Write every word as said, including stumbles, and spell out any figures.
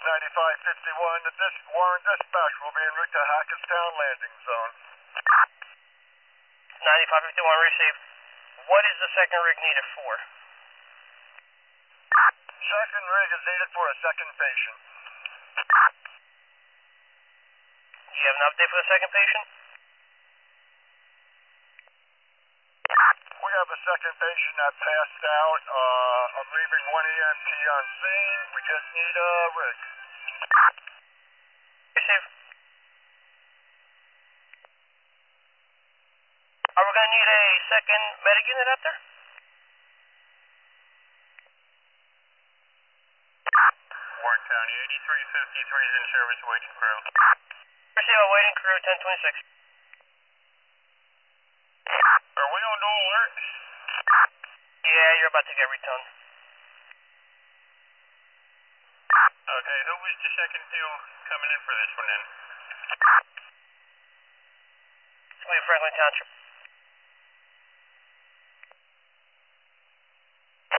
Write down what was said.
ninety-five fifty-one, this Warren dispatch will be en route to Hackettstown landing zone. ninety-five fifty-one received. What is the second rig needed for? Second rig is needed for a second patient. Do you have an update for the second patient? We have a second patient that passed out. Uh, I'm leaving one E M T on scene. We just need a rig. Receive. Are we going to need a second medic unit out there? Warren County, eighty-three fifty-three is in service, waiting crew. Receive a waiting crew, ten twenty-six. Are we on dual alert? Yeah, you're about to get returned. Okay, who was the second deal coming in for this one then? It's going to be Franklin Township.